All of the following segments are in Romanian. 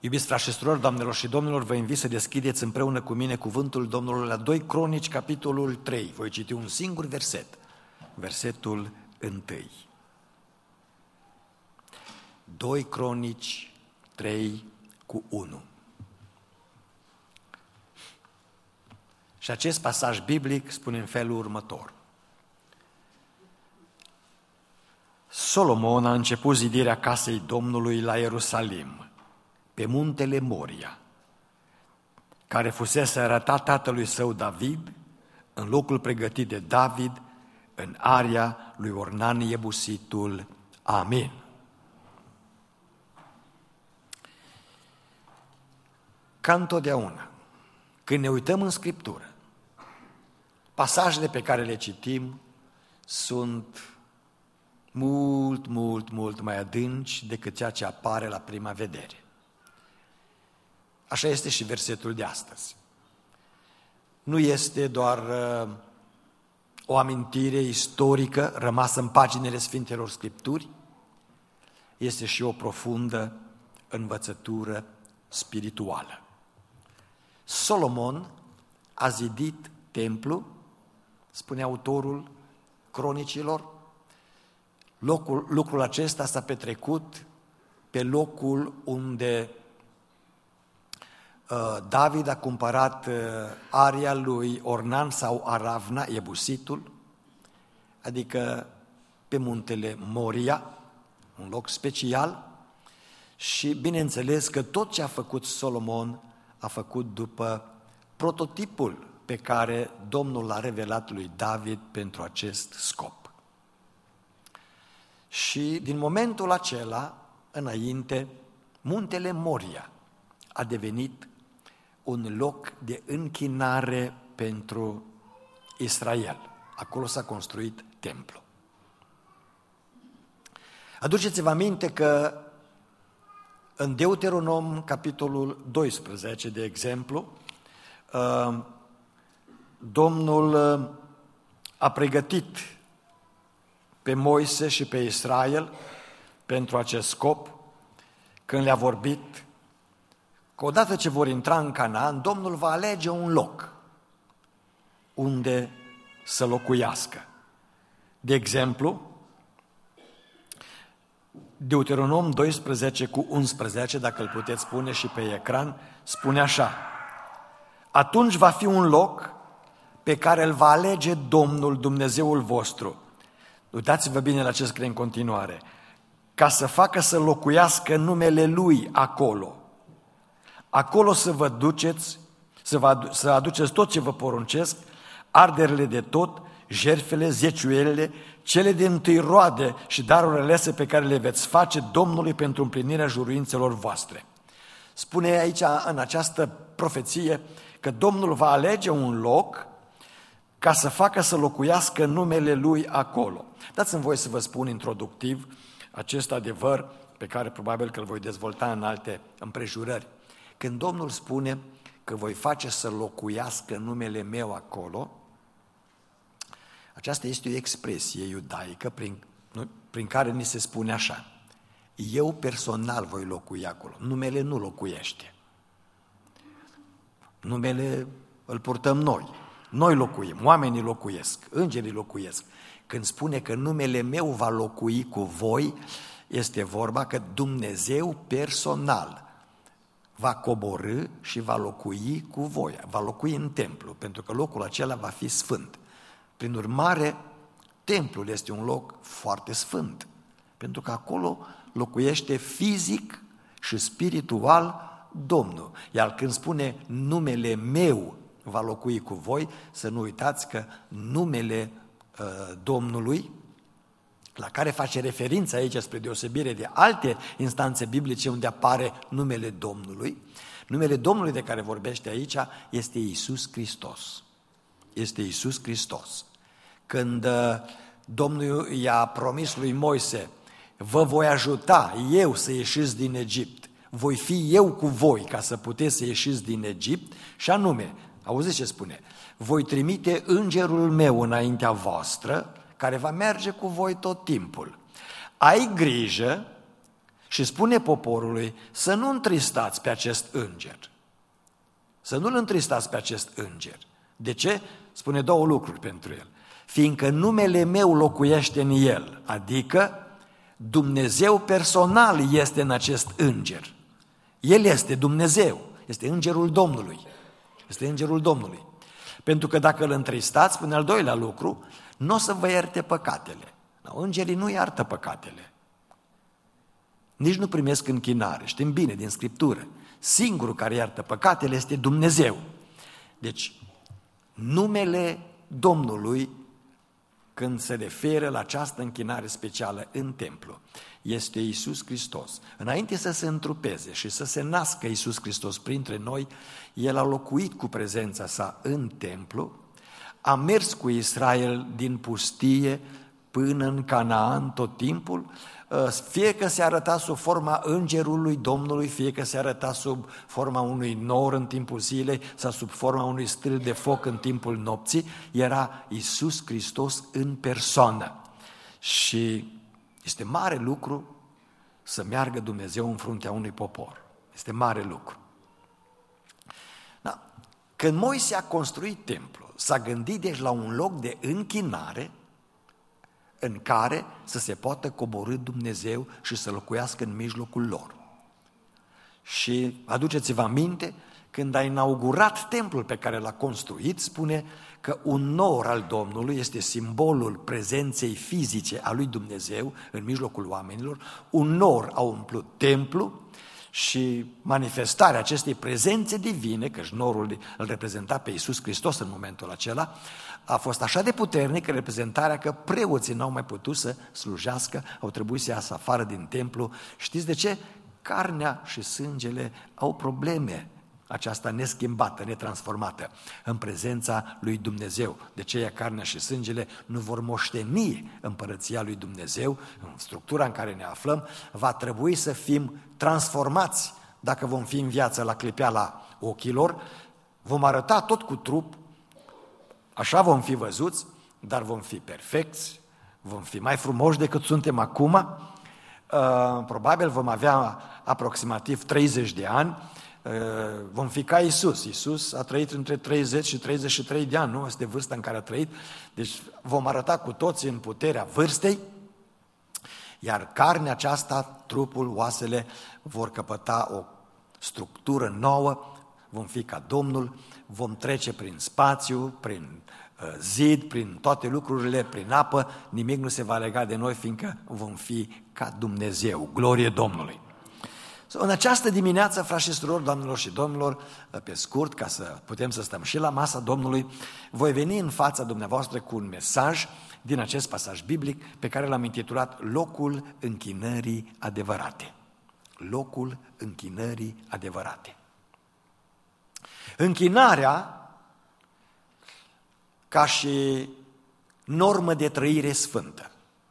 Iubiți frați și surori, doamnelor și domnilor, vă invit să deschideți împreună cu mine cuvântul Domnului la 2 Cronici, capitolul 3. Voi citi un singur verset, versetul 1. 2 Cronici 3 cu 1. Și acest pasaj biblic spune în felul următor. Solomon a început zidirea casei Domnului la Ierusalim, pe muntele Moria, care fusese arătat tatălui său David, în locul pregătit de David, în aria lui Ornan Iebusitul. Amin. Ca întotdeauna, când ne uităm în Scriptură, pasajele pe care le citim sunt mult mai adânci decât ceea ce apare la prima vedere. Așa este și versetul de astăzi. Nu este doar o amintire istorică rămasă în paginile Sfintelor Scripturi, este și o profundă învățătură spirituală. Solomon a zidit templu, spune autorul Cronicilor. Lucrul acesta s-a petrecut pe locul unde David a cumpărat aria lui Ornan sau Aravna, Iebusitul, adică pe muntele Moria, un loc special, și bineînțeles că tot ce a făcut Solomon a făcut după prototipul pe care Domnul l-a revelat lui David pentru acest scop. Și din momentul acela, înainte, muntele Moria a devenit un loc de închinare pentru Israel. Acolo s-a construit templu. Aduceți-vă aminte că în Deuteronom, capitolul 12, de exemplu, Domnul a pregătit pe Moise și pe Israel pentru acest scop, când le-a vorbit că odată ce vor intra în Canaan, Domnul va alege un loc unde să locuiască. De exemplu, Deuteronom 12 cu 11, dacă îl puteți spune și pe ecran, spune așa: atunci va fi un loc pe care îl va alege Domnul Dumnezeul vostru. Uitați-vă bine la ce scrie în continuare: ca să facă să locuiască numele Lui acolo. Acolo să vă duceți, să aduceți tot ce vă poruncesc, arderile de tot, jertfele, zeciuielile, cele din întâi roade și darurile alese pe care le veți face Domnului pentru împlinirea juruințelor voastre. Spune aici, în această profeție, că Domnul va alege un loc ca să facă să locuiască numele Lui acolo. Dați-mi voie să vă spun introductiv acest adevăr pe care probabil că îl voi dezvolta în alte împrejurări. Când Domnul spune că voi face să locuiască numele meu acolo, aceasta este o expresie iudaică prin care ni se spune așa: eu personal voi locui acolo. Numele nu locuiește. Numele îl purtăm noi. Noi locuim, oamenii locuiesc, îngerii locuiesc. Când spune că numele meu va locui cu voi, este vorba că Dumnezeu personal va coborî și va locui cu voi, va locui în templu, pentru că locul acela va fi sfânt. Prin urmare, templul este un loc foarte sfânt, pentru că acolo locuiește fizic și spiritual Domnul. Iar când spune numele meu va locui cu voi, să nu uitați că numele Domnului, la care face referință aici spre deosebire de alte instanțe biblice unde apare numele Domnului, numele Domnului de care vorbește aici este Iisus Hristos. Este Iisus Hristos. Când Domnul i-a promis lui Moise: vă voi ajuta eu să ieșiți din Egipt, voi fi eu cu voi ca să puteți să ieșiți din Egipt, și anume, auziți ce spune: voi trimite îngerul meu înaintea voastră, care va merge cu voi tot timpul. Ai grijă și spune poporului să nu întristați pe acest înger. Să nu-l întristați pe acest înger. De ce? Spune două lucruri pentru el. Fiindcă numele meu locuiește în el, adică Dumnezeu personal este în acest înger. El este Dumnezeu, este îngerul Domnului. Este îngerul Domnului. Pentru că dacă îl întristați, spune al doilea lucru, nu o să vă ierte păcatele. Îngerii nu iartă păcatele. Nici nu primesc închinare. Știm bine din Scriptură. Singurul care iartă păcatele este Dumnezeu. Deci, numele Domnului, când se referă la această închinare specială în templu, este Iisus Hristos. Înainte să se întrupeze și să se nască Iisus Hristos printre noi, El a locuit cu prezența sa în templu, a mers cu Israel din pustie până în Canaan tot timpul, fie că se arăta sub forma îngerului Domnului, fie că se arăta sub forma unui nor în timpul zilei sau sub forma unui stâlp de foc în timpul nopții, era Iisus Hristos în persoană. Și este mare lucru să meargă Dumnezeu în fruntea unui popor. Este mare lucru. Da. Când Moise a construit templul, s-a gândit deci la un loc de închinare în care să se poată coborî Dumnezeu și să locuiască în mijlocul lor. Și aduceți-vă aminte, când a inaugurat templul pe care l-a construit, spune că un nor al Domnului este simbolul prezenței fizice a lui Dumnezeu în mijlocul oamenilor. Un nor a umplut templu și manifestarea acestei prezențe divine, căci norul îl reprezenta pe Iisus Hristos în momentul acela, a fost așa de puternică reprezentarea că preoții n-au mai putut să slujească, au trebuit să iasă afară din templu. Știți de ce? Carnea și sângele au probleme, aceasta neschimbată, netransformată, în prezența lui Dumnezeu. De aceea carnea și sângele nu vor moșteni împărăția lui Dumnezeu, în structura în care ne aflăm, va trebui să fim transformați dacă vom fi în viață la clipeala ochilor, vom arăta tot cu trup, așa vom fi văzuți, dar vom fi perfecți, vom fi mai frumoși decât suntem acum, probabil vom avea aproximativ 30 de ani, vom fi ca Iisus. Iisus a trăit între 30 și 33 de ani, nu? Este vârsta în care a trăit, deci vom arăta cu toții în puterea vârstei, iar carnea aceasta, trupul, oasele vor căpăta o structură nouă, vom fi ca Domnul, vom trece prin spațiu, prin zid, prin toate lucrurile, prin apă, nimic nu se va lega de noi, fiindcă vom fi ca Dumnezeu. Glorie Domnului! În această dimineață, frați și surori, doamnelor și domnilor, pe scurt, ca să putem să stăm și la masa Domnului, voi veni în fața dumneavoastră cu un mesaj din acest pasaj biblic pe care l-am intitulat Locul închinării adevărate. Locul închinării adevărate. Închinarea ca și normă de trăire sfântă.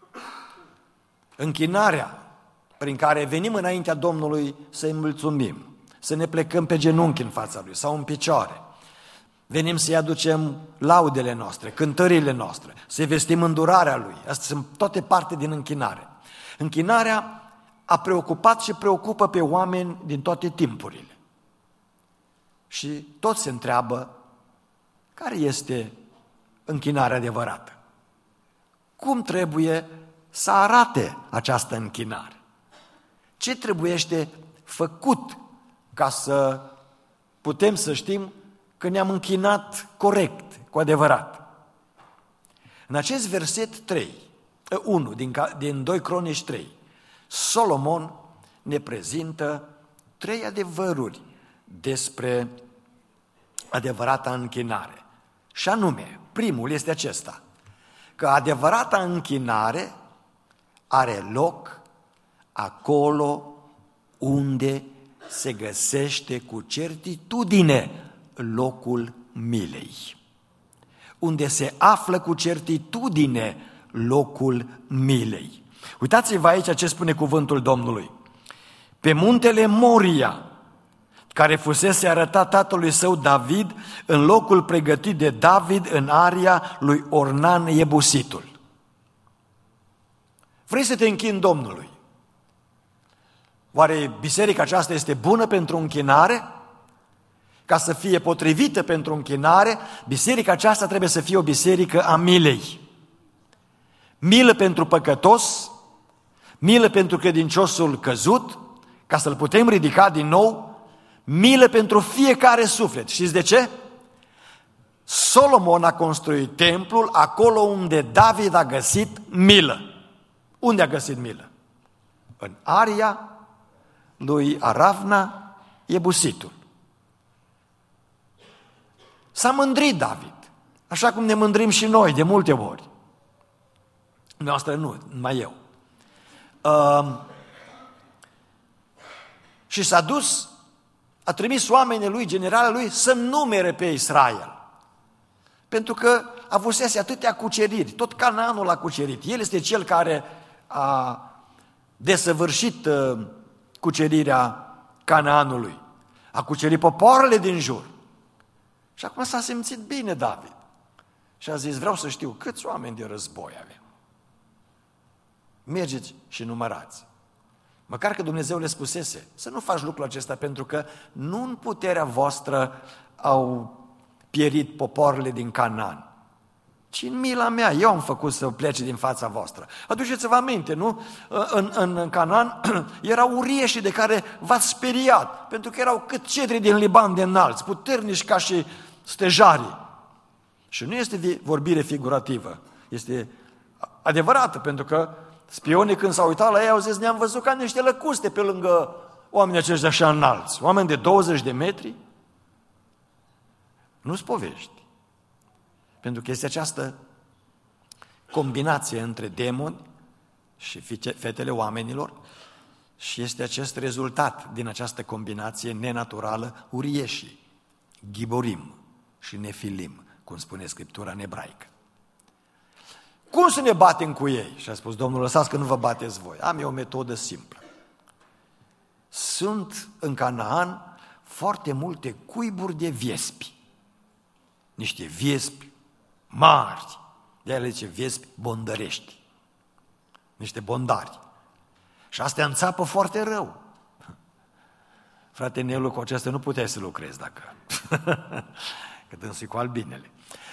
Închinarea prin care venim înaintea Domnului să-i mulțumim, să ne plecăm pe genunchi în fața Lui sau în picioare. Venim să-i aducem laudele noastre, cântările noastre, să-i vestim îndurarea Lui. Astea sunt toate parte din închinare. Închinarea a preocupat și preocupă pe oameni din toate timpurile. Și toți se întreabă, care este închinarea adevărată? Cum trebuie să arate această închinare? Ce trebuiește făcut ca să putem să știm că ne-am închinat corect, cu adevărat? În acest verset 1 din 2 Cronici 3, Solomon ne prezintă 3 adevăruri despre adevărata închinare. Și anume, primul este acesta, că adevărata închinare are loc acolo unde se găsește cu certitudine locul milei. Unde se află cu certitudine locul milei. Uitați-vă aici ce spune cuvântul Domnului. Pe muntele Moria, care fusese arătat tatălui său David, în locul pregătit de David în aria lui Ornan Iebusitul. Vrei să te închini Domnului? Oare biserica aceasta este bună pentru închinare? Ca să fie potrivită pentru închinare, biserica aceasta trebuie să fie o biserică a milei. Milă pentru păcătos, milă pentru credinciosul căzut, ca să-l putem ridica din nou, milă pentru fiecare suflet. Știți de ce? Solomon a construit templul acolo unde David a găsit milă. Unde a găsit milă? În Aria lui Aravna, Iebusitul. S-a mândrit David, așa cum ne mândrim și noi de multe ori. Noastră nu, numai eu. Și s-a dus, a trimis oamenii lui, generalul lui, să numere pe Israel. Pentru că avusese atâtea cuceriri, tot Canaanul a cucerit. El este cel care a desăvârșit cucerirea Canaanului. A cucerit popoarele din jur. Și acum s-a simțit bine David. Și a zis, vreau să știu câți oameni de război avem. Mergeți și numărați. Măcar că Dumnezeu le spusese să nu faci lucrul acesta, pentru că nu în puterea voastră au pierit popoarele din Canaan, ci în mila mea, eu am făcut să plece din fața voastră. Aduceți-vă aminte, nu? În Canaan erau urieși de care v-ați speriat, pentru că erau cât cedri din Liban de înalți, puternici ca și stejarii. Și nu este vorbire figurativă, este adevărată, pentru că spionii când s-au uitat la ei au zis, ne-am văzut ca niște lăcuste pe lângă oamenii aceștia așa înalți, oameni de 20 de metri. Nu-ți povești. Pentru că este această combinație între demoni și fetele oamenilor și este acest rezultat din această combinație nenaturală, urieșii, ghiborim și nefilim, cum spune Scriptura în ebraică. Cum să ne batem cu ei? Și a spus Domnul, lăsați că nu vă bateți voi. Am eu o metodă simplă. Sunt în Canaan foarte multe cuiburi de viespi. Niște viespi mari, de-aia le zice viespi bondărești, niște bondari. Și astea înțapă foarte rău. Frate Nelu, cu acestea nu puteai să lucrezi dacă... că dânsul cu albinele.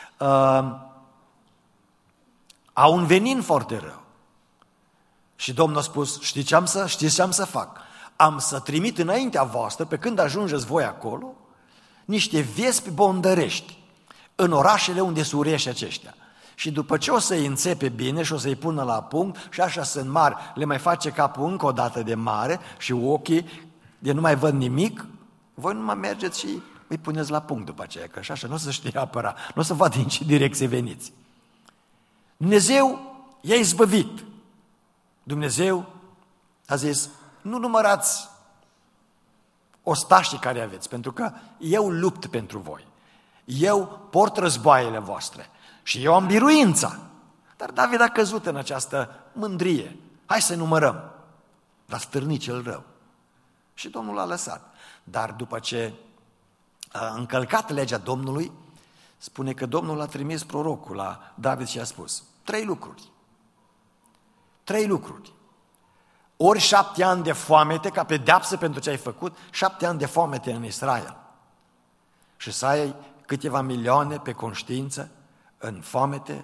Au un venin foarte rău. Și Domnul a spus, știți ce am să fac? Am să trimit înaintea voastră, pe când ajungeți voi acolo, niște viespi bondărești în orașele unde sunt urieși aceștia. Și după ce o să-i înțepe bine și o să-i pună la punct și așa sunt mari, le mai face capul încă o dată de mare și ochii de nu mai văd nimic, voi nu mai mergeți și îi puneți la punct după aceea, că așa nu o să știe apăra, nu o să vadă în ce direcție veniți. Dumnezeu i-a izbăvit. Dumnezeu a zis, nu numărați ostașii care aveți, pentru că eu lupt pentru voi. Eu port războaiele voastre și eu am biruința. Dar David a căzut în această mândrie. Hai să numărăm. Dar stârni cel rău. Și Domnul l-a lăsat. Dar după ce a încălcat legea Domnului, spune că Domnul a trimis prorocul la David și a spus 3 lucruri. 3 lucruri. Ori 7 ani de foamete, ca pedeapsă pentru ce ai făcut, 7 ani de foamete în Israel. Și să ai câteva milioane pe conștiință în foamete.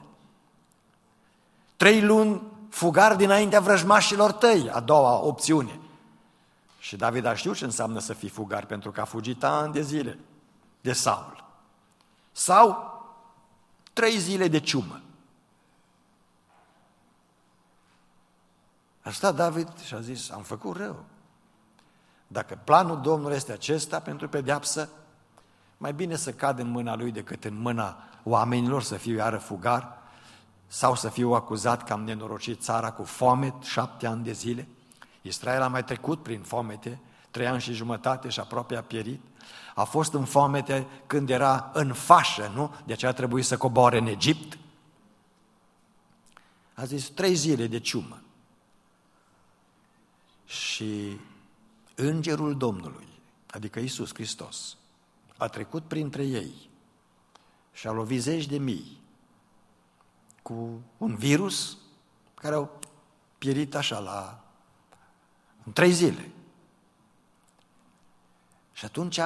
3 luni fugar dinaintea vrăjmașilor tăi, a doua opțiune. Și David a știut ce înseamnă să fii fugar, pentru că a fugit ani de zile de Saul. Sau 3 zile de ciumă. A stat David și a zis, am făcut rău. Dacă planul Domnului este acesta pentru pedeapsă, mai bine să cad în mâna lui decât în mâna oamenilor, să fiu iară fugar, sau să fiu acuzat că am nenorocit țara cu foamet 7 ani de zile. Israel a mai trecut prin foamete 3 ani și jumătate și aproape a pierit. A fost în foamete când era în fașă, nu? De aceea a trebuit să coboare în Egipt. A zis 3 zile de ciumă. Și îngerul Domnului, adică Iisus Hristos, a trecut printre ei și a lovit 10.000 cu un virus care au pierit așa în 3 zile. Și atunci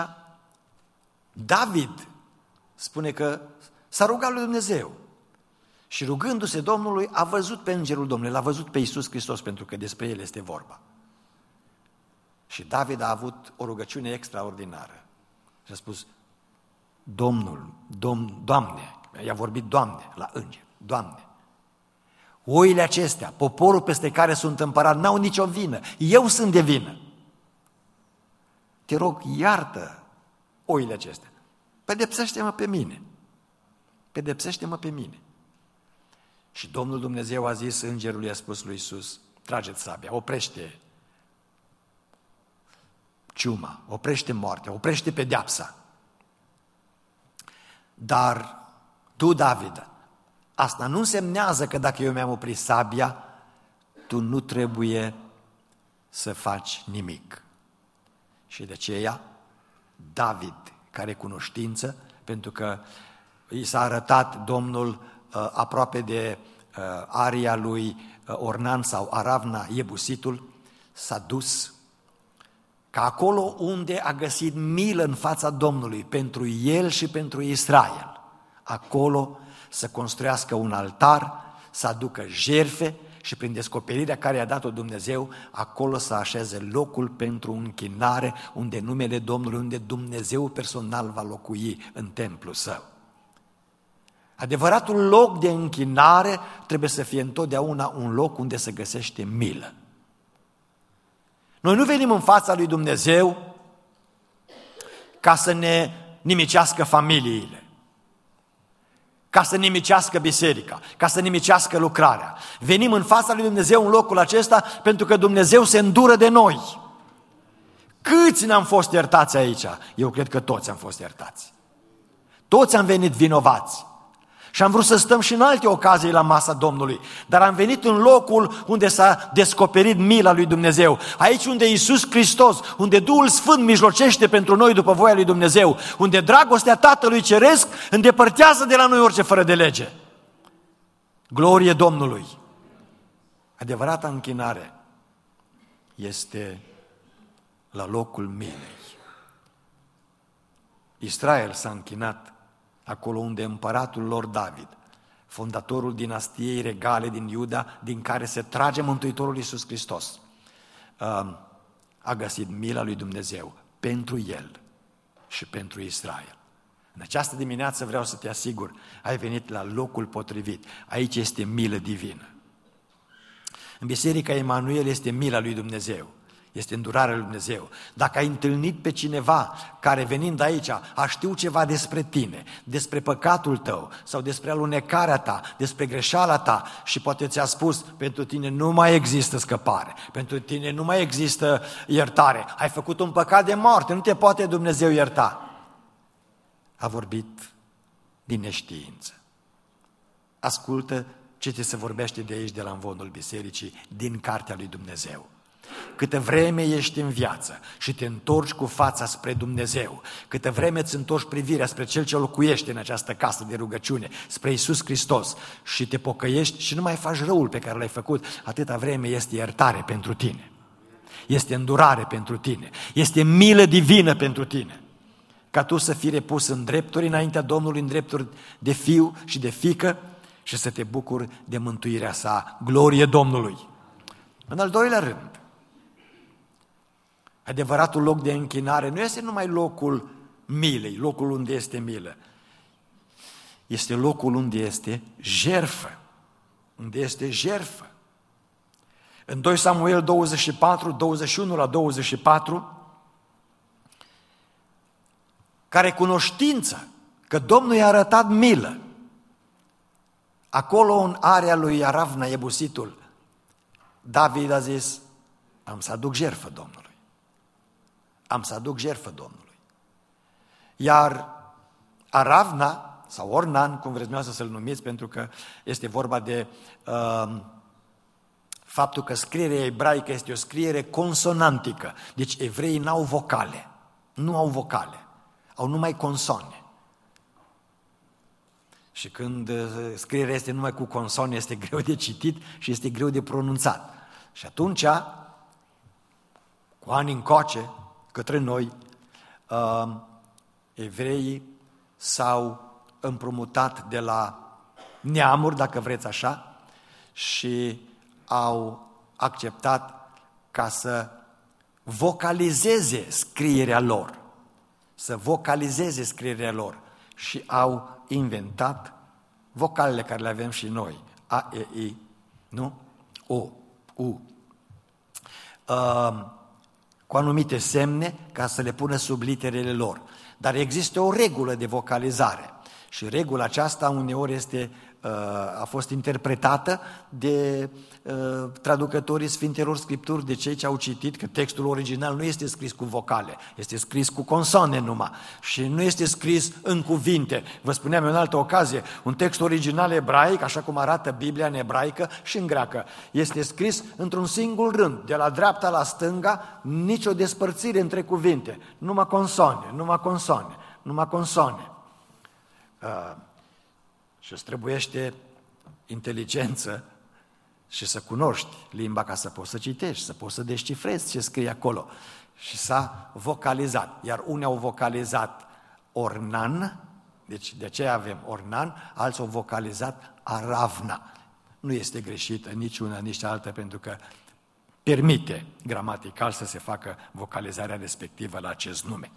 David spune că s-a rugat lui Dumnezeu și rugându-se Domnului a văzut pe Îngerul Domnului, l-a văzut pe Iisus Hristos, pentru că despre El este vorba. Și David a avut o rugăciune extraordinară și a spus: Doamne, i-a vorbit Doamne la înger, Doamne, oile acestea, poporul peste care sunt împărat, n-au nicio vină, eu sunt de vină. Te rog, iartă oile acestea, pedepsește-mă pe mine, pedepsește-mă pe mine. Și Domnul Dumnezeu a zis îngerului, a spus lui Iisus: trage-ți sabia, oprește ciuma, oprește moartea, oprește pedeapsa. Dar tu, David, asta nu însemnează că dacă eu mi-am oprit sabia, tu nu trebuie să faci nimic. Și de aceea, David, care cunoștință, pentru că i s-a arătat Domnul aproape de aria lui Ornan sau Aravna, Iebusitul, s-a dus ca acolo unde a găsit milă în fața Domnului pentru el și pentru Israel, acolo să construiască un altar, să aducă jertfe și prin descoperirea care i-a dat-o Dumnezeu, acolo să așeze locul pentru închinare, unde numele Domnului, unde Dumnezeu personal va locui în templul său. Adevăratul loc de închinare trebuie să fie întotdeauna un loc unde se găsește milă. Noi nu venim în fața lui Dumnezeu ca să ne nimicească familiile, ca să nimicească biserica, ca să nimicească lucrarea. Venim în fața lui Dumnezeu în locul acesta pentru că Dumnezeu se îndură de noi. Câți ne-am fost iertați aici? Eu cred că toți am fost iertați. Toți am venit vinovați. Și am vrut să stăm și în alte ocazii la masa Domnului, dar am venit în locul unde s-a descoperit mila lui Dumnezeu, aici unde Iisus Hristos, unde Duhul Sfânt mijlocește pentru noi după voia lui Dumnezeu, unde dragostea Tatălui Ceresc îndepărtează de la noi orice fără de lege. Glorie Domnului! Adevărata închinare este la locul milei. Israel s-a închinat acolo unde împăratul lor David, fondatorul dinastiei regale din Iuda, din care se trage Mântuitorul Iisus Hristos, a găsit mila lui Dumnezeu pentru el și pentru Israel. În această dimineață vreau să te asigur, ai venit la locul potrivit. Aici este milă divină. În Biserica Emanuel este mila lui Dumnezeu. Este îndurarea lui Dumnezeu. Dacă ai întâlnit pe cineva care venind aici a știut ceva despre tine, despre păcatul tău sau despre alunecarea ta, despre greșeala ta și poate ți-a spus: pentru tine nu mai există scăpare, pentru tine nu mai există iertare, ai făcut un păcat de moarte, nu te poate Dumnezeu ierta. A vorbit din neștiință. Ascultă ce ți se vorbește de aici, de la amvonul bisericii, din cartea lui Dumnezeu. Câtă vreme ești în viață și te întorci cu fața spre Dumnezeu, câtă vreme îți întorci privirea spre Cel ce locuiește în această casă de rugăciune, spre Iisus Hristos, și te pocăiești și nu mai faci răul pe care l-ai făcut, atâta vreme este iertare pentru tine, este îndurare pentru tine, este milă divină pentru tine, ca tu să fii repus în drepturi înaintea Domnului, în drepturi de fiu și de fiică, și să te bucuri de mântuirea sa. Glorie Domnului! În al doilea rând, adevăratul loc de închinare nu este numai locul milei, locul unde este milă. Este locul unde este jertfă, unde este jertfă. În 2 Samuel 24, 21 la 24, care cunoștință că Domnul i-a arătat milă, acolo în area lui Aravna, Iebusitul, David a zis: am să aduc jertfă Domnului. Am să aduc jertfă Domnului. Iar Aravna, sau Ornan, cum vreți dumneavoastră să-l numiți, pentru că este vorba de faptul că scrierea ebraică este o scriere consonantică. Deci evreii n-au vocale, nu au vocale, au numai consoane. Și când scrierea este numai cu consoane, este greu de citit și este greu de pronunțat. Și atunci, cu ani încoace, către noi, evreii s-au împrumutat de la neamuri, dacă vreți așa, și au acceptat ca să vocalizeze scrierea lor, și au inventat vocalele care le avem și noi, A, E, I, nu? O, U, cu anumite semne ca să le pună sub literele lor. Dar există o regulă de vocalizare și regula aceasta uneori a fost interpretată de traducătorii Sfintelor Scripturi, de cei ce au citit că textul original nu este scris cu vocale, este scris cu consoane numai și nu este scris în cuvinte. Vă spuneam în altă ocazie, un text original ebraic, așa cum arată Biblia în ebraică și în greacă, este scris într-un singur rând, de la dreapta la stânga, nicio despărțire între cuvinte, numai consoane. Și îți trebuiește inteligență și să cunoști limba ca să poți să citești, să poți să descifrezi ce scrie acolo. Și s-a vocalizat, iar unii au vocalizat Ornan, deci de aceea avem Ornan, alții au vocalizat Aravna. Nu este greșită nici una, nici alta, pentru că permite gramatical să se facă vocalizarea respectivă la acest nume.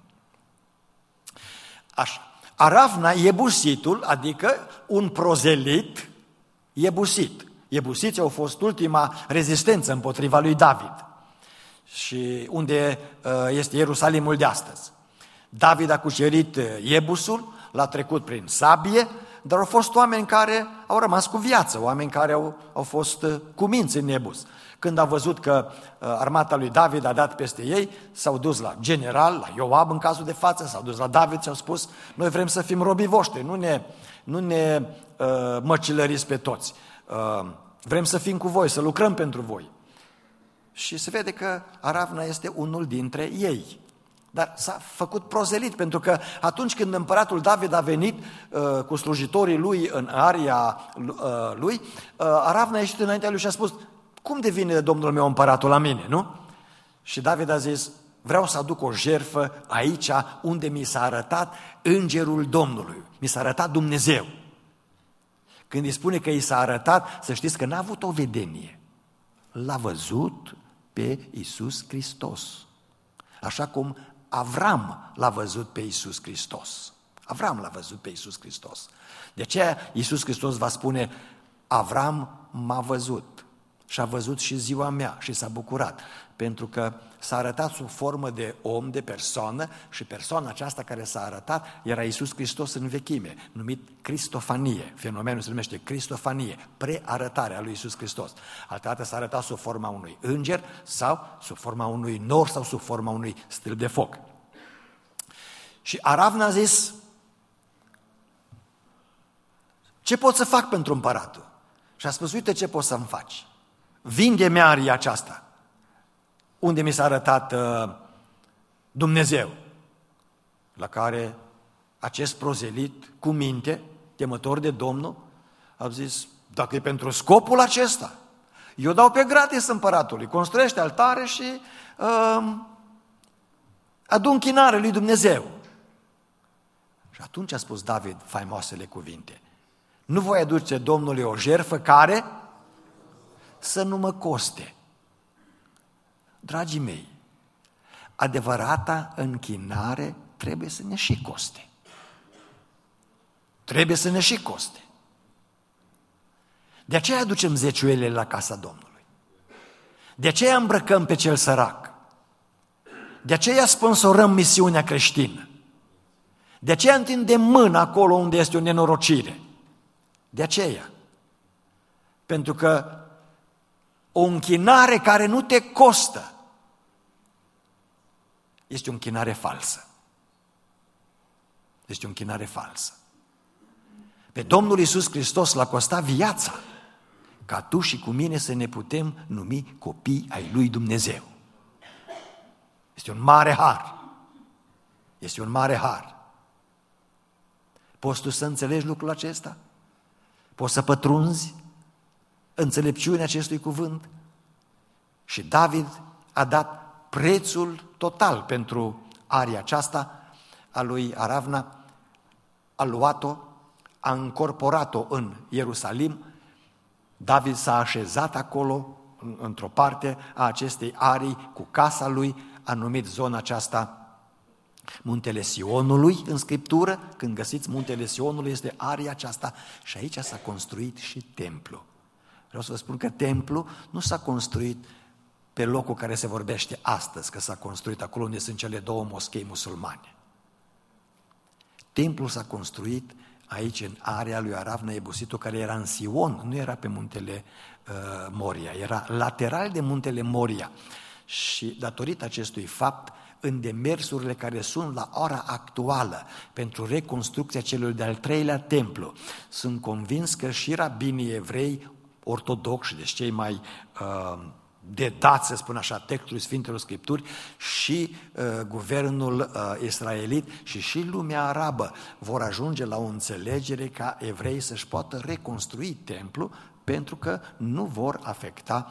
Așa. Aravna, iebusitul, adică un prozelit iebusit. Iebusiții au fost ultima rezistență împotriva lui David și unde este Ierusalimul de astăzi. David a cucerit Iebusul, l-a trecut prin sabie, dar au fost oameni care au rămas cu viață, oameni care au fost cuminți în Iebus. Când a văzut că armata lui David a dat peste ei, s-au dus la general, la Ioab în cazul de față, s-au dus la David și au spus: noi vrem să fim robii voștri, nu ne măcilăriți pe toți, vrem să fim cu voi, să lucrăm pentru voi. Și se vede că Aravna este unul dintre ei. Dar s-a făcut prozelit, pentru că atunci când împăratul David a venit cu slujitorii lui în aria lui, Aravna a ieșit înaintea lui și a spus: cum devine Domnul meu împăratul la mine, nu? Și David a zis: vreau să aduc o jertfă aici unde mi s-a arătat îngerul Domnului, mi s-a arătat Dumnezeu. Când îi spune că i s-a arătat, să știți că n-a avut o vedenie, l-a văzut pe Iisus Hristos. Așa cum Avram l-a văzut pe Iisus Hristos. Avram l-a văzut pe Iisus Hristos. De aceea Iisus Hristos va spune: Avram m-a văzut și a văzut și ziua mea și s-a bucurat, pentru că s-a arătat sub formă de om, de persoană, și persoana aceasta care s-a arătat era Iisus Hristos în vechime, numit Cristofanie. Fenomenul se numește Cristofanie, prearătarea lui Iisus Hristos. Altădată s-a arătat sub forma unui înger sau sub forma unui nor sau sub forma unui stâlp de foc. Și Aravna a zis: ce pot să fac pentru împăratul? Și a spus: uite ce poți să-mi faci. Vinde-mi aria aceasta unde mi s-a arătat Dumnezeu. La care acest prozelit cu minte, temător de Domnul, a zis: dacă e pentru scopul acesta, eu dau pe gratis împăratului, construiește altare și adu închinare lui Dumnezeu. Și atunci a spus David faimoasele cuvinte: nu voi aduce Domnului o jertfă care să nu mă coste. Dragii mei, adevărata închinare trebuie să ne și coste. Trebuie să ne și coste. De aceea aducem zeciuielile la casa Domnului. De aceea îmbrăcăm pe cel sărac. De aceea sponsorăm misiunea creștină. De aceea întindem mâna acolo unde este o nenorocire. De aceea. Pentru că o închinare care nu te costă este o închinare falsă. Este o închinare falsă. Pe Domnul Iisus Hristos l-a costat viața ca tu și cu mine să ne putem numi copii ai lui Dumnezeu. Este un mare har. Este un mare har. Poți tu să înțelegi lucrul acesta? Poți să pătrunzi înțelepciunea acestui cuvânt? Și David a dat prețul total pentru aria aceasta, a lui Aravna a luat-o, a încorporat-o în Ierusalim. David s-a așezat acolo, într-o parte a acestei arii, cu casa lui, a numit zona aceasta Muntele Sionului în Scriptură. Când găsiți Muntele Sionului, este aria aceasta și aici s-a construit și templu. Vreau să vă spun că templu nu s-a construit pe locul care se vorbește astăzi, că s-a construit acolo unde sunt cele două moschei musulmane. Templul s-a construit aici, în area lui Aravna Iebusitul, care era în Sion, nu era pe muntele Moria, era lateral de muntele Moria. Și datorită acestui fapt, în demersurile care sunt la ora actuală pentru reconstrucția celui de-al treilea templu, sunt convins că și rabinii evrei ortodoxi, deci cei mai dedați, să spun așa, textului Sfintelor Scripturi, și guvernul israelit și lumea arabă vor ajunge la o înțelegere ca evrei să-și poată reconstrui templu, pentru că nu vor afecta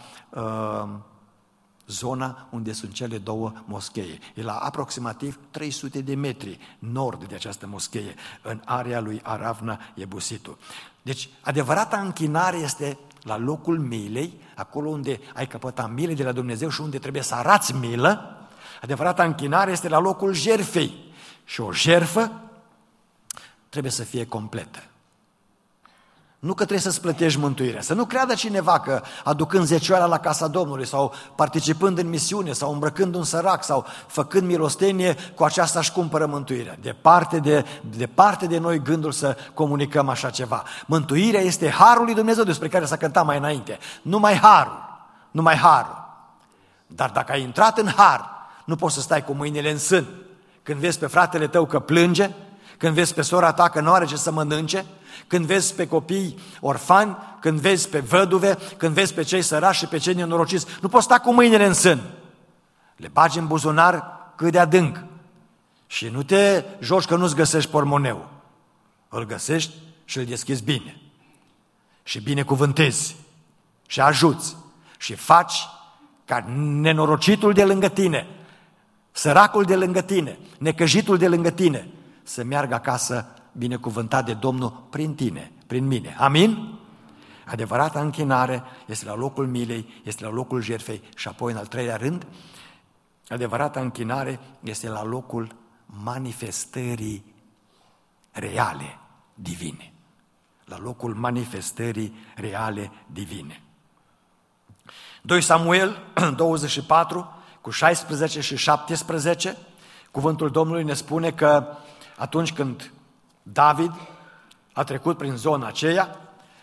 zona unde sunt cele două moschee. E la aproximativ 300 de metri nord de această moschee, în area lui Aravna Iebusitul. Deci, adevărata închinare este la locul milei, acolo unde ai căpătat mile de la Dumnezeu și unde trebuie să arăți milă. Adevărata închinare este la locul jertfei. Și o jertfă trebuie să fie completă. Nu că trebuie să-ți plătești mântuirea. Să nu creadă cineva că aducând zecioara la casa Domnului sau participând în misiune sau îmbrăcând un sărac sau făcând milostenie, cu aceasta își cumpără mântuirea. Departe de noi gândul să comunicăm așa ceva. Mântuirea este harul lui Dumnezeu despre care s-a cântat mai înainte. Numai harul. Dar dacă ai intrat în har, nu poți să stai cu mâinile în sân. Când vezi pe fratele tău că plânge, când vezi pe sora ta că nu are ce să mănânce, când vezi pe copii orfani, când vezi pe văduve, când vezi pe cei sărași și pe cei nenorociți, nu poți sta cu mâinile în sân. Le bagi în buzunar cât de adânc și nu te joci că nu-ți găsești pormoneu. Îl găsești și îl deschizi bine și binecuvântezi și ajuți și faci ca nenorocitul de lângă tine, săracul de lângă tine, necăjitul de lângă tine să meargă acasă binecuvântat de Domnul prin tine, prin mine. Amin? Adevărata închinare este la locul milei, este la locul jertfei și apoi în al treilea rând, adevărata închinare este la locul manifestării reale divine. La locul manifestării reale divine. 2 Samuel 24 cu 16 și 17, cuvântul Domnului ne spune că atunci când David a trecut prin zona aceea,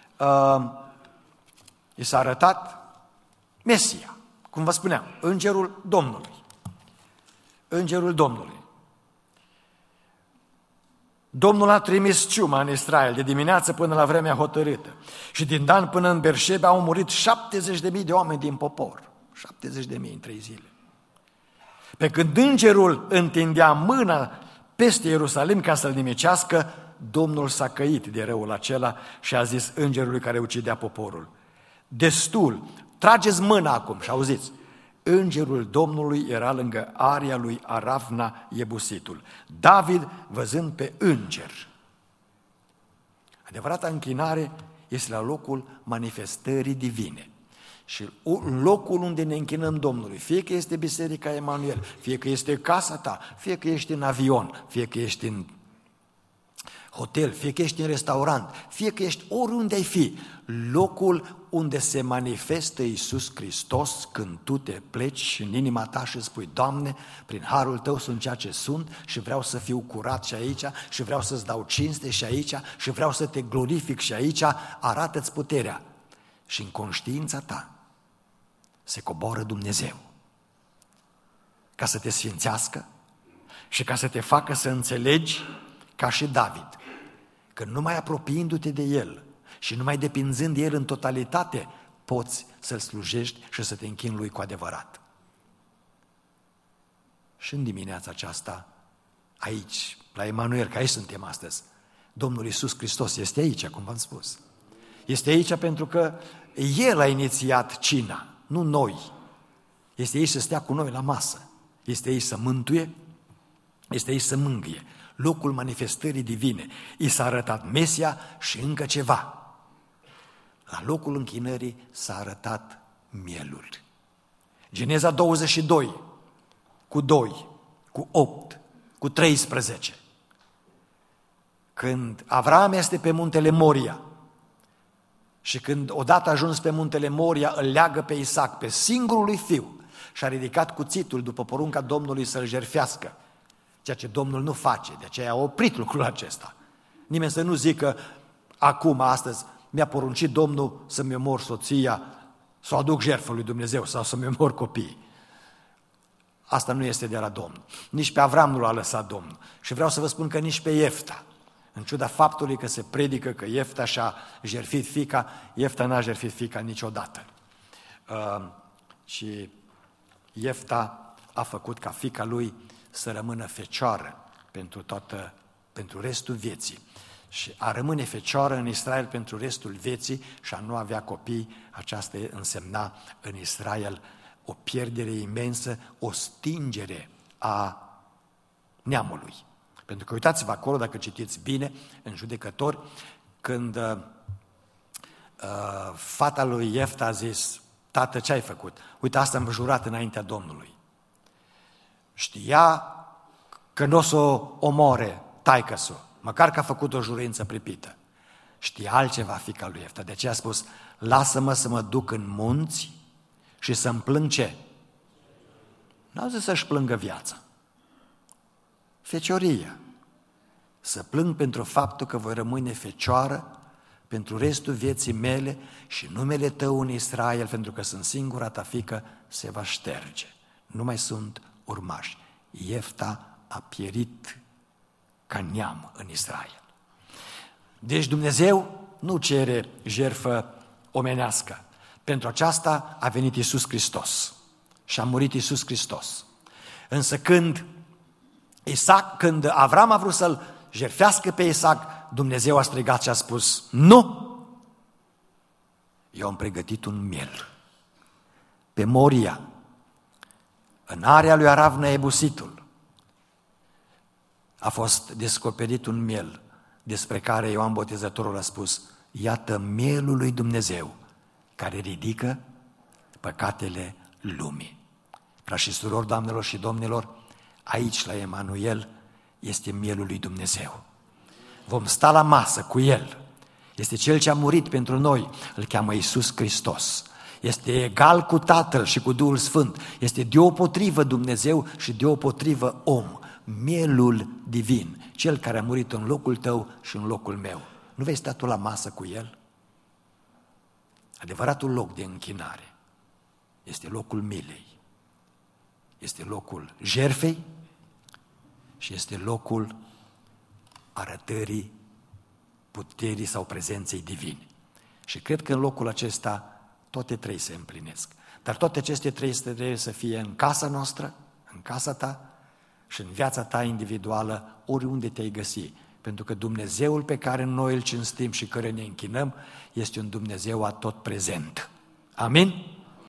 i s-a arătat Mesia, cum vă spuneam, Îngerul Domnului. Îngerul Domnului. Domnul a trimis ciuma în Israel de dimineață până la vremea hotărâtă. Și din Dan până în Berșeba au murit 70.000 de oameni din popor. 70.000 în 3 zile. Pe când îngerul întindea mâna peste Ierusalim ca să-l nimicească, Domnul s-a căit de răul acela și a zis îngerului care ucidea poporul: destul, trageți mâna acum. Și auziți, îngerul Domnului era lângă aria lui Aravna Iebusitul. David, văzând pe înger. Adevărata închinare este la locul manifestării divine. Și în locul unde ne închinăm Domnului, fie că este Biserica Emanuel, fie că este casa ta, fie că ești în avion, fie că ești în hotel, fie că ești în restaurant, fie că ești oriunde ai fi, locul unde se manifestă Iisus Hristos când tu te pleci și în inima ta și spui: Doamne, prin harul tău sunt ceea ce sunt și vreau să fiu curat și aici și vreau să-ți dau cinste și aici și vreau să te glorific și aici, arată-ți puterea. Și în conștiința ta se coboară Dumnezeu ca să te sfințească și ca să te facă să înțelegi, ca și David, că numai apropiindu-te de El și numai depinzând de El în totalitate, poți să-L slujești și să te închini Lui cu adevărat. Și în dimineața aceasta, aici, la Emanuel, că aici suntem astăzi, Domnul Iisus Hristos este aici, cum v-am spus. Este aici pentru că El a inițiat cina, nu noi. Este aici să stea cu noi la masă. Este aici să mântuie, este aici să mângâie, locul manifestării divine. I s-a arătat Mesia și încă ceva. La locul închinării s-a arătat mielul. Geneza 22, cu 2, cu 8, cu 13. Când Avram este pe muntele Moria și când odată ajuns pe muntele Moria îl leagă pe Isaac, pe singurul lui fiu, și a ridicat cuțitul după porunca Domnului să-l jertfească, ceea ce Domnul nu face, de aceea a oprit lucrul acesta. Nimeni să nu zică acum, astăzi, mi-a poruncit Domnul să-mi omor soția, să o aduc jertfă lui Dumnezeu sau să-mi omor copiii. Asta nu este de la Domnul. Nici pe Avram nu l-a lăsat Domnul. Și vreau să vă spun că nici pe Iefta, în ciuda faptului că se predică că Iefta și-a jertfit fiica, Iefta n-a jertfit fiica niciodată. Și Iefta a făcut ca fiica lui să rămână fecioară pentru restul vieții. Și a rămâne fecioară în Israel pentru restul vieții și a nu avea copii, aceasta însemna în Israel o pierdere imensă, o stingere a neamului. Pentru că uitați-vă acolo, dacă citiți bine, în Judecători, când fata lui Iefta a zis, tată, ce ai făcut? Uite, asta am jurat înaintea Domnului. Știa că nu o să o omoare taică-s-o, măcar că a făcut o jurință pripită. Știa altceva fiica lui Iefta, de aceea a spus, lasă-mă să mă duc în munți și să-mi plâng ce? N-au zis să-și plângă viața. Fecioria. Să plâng pentru faptul că voi rămâne fecioară pentru restul vieții mele și numele tău în Israel, pentru că sunt singura ta fiică, se va șterge. Nu mai sunt urmași. Iefta a pierit ca neam în Israel. Deci Dumnezeu nu cere jertfă omenească. Pentru aceasta a venit Iisus Hristos și a murit Iisus Hristos. Însă când Avram a vrut să-l jertfească pe Isaac, Dumnezeu a strigat și a spus, nu! Eu am pregătit un miel. Pe Moria, în area lui Aravnă Ebusitul, a fost descoperit un miel despre care Ioan Botezătorul a spus, iată mielul lui Dumnezeu care ridică păcatele lumii. Frați și surori, doamnelor și domnilor, aici la Emanuel este mielul lui Dumnezeu. Vom sta la masă cu El. Este Cel ce a murit pentru noi, îl cheamă Iisus Hristos. Este egal cu Tatăl și cu Duhul Sfânt. Este deopotrivă Dumnezeu și deopotrivă om. Mielul divin, Cel care a murit în locul tău și în locul meu. Nu vei sta tu la masă cu El? Adevăratul loc de închinare este locul milei, este locul jertfei și este locul arătării puterii sau prezenței divine. Și cred că în locul acesta toate trei se împlinesc. Dar toate aceste trei trebuie să fie în casa noastră, în casa ta și în viața ta individuală, oriunde te-ai găsi. Pentru că Dumnezeul pe care noi îl cinstim și care ne închinăm este un Dumnezeu atot prezent. Amin?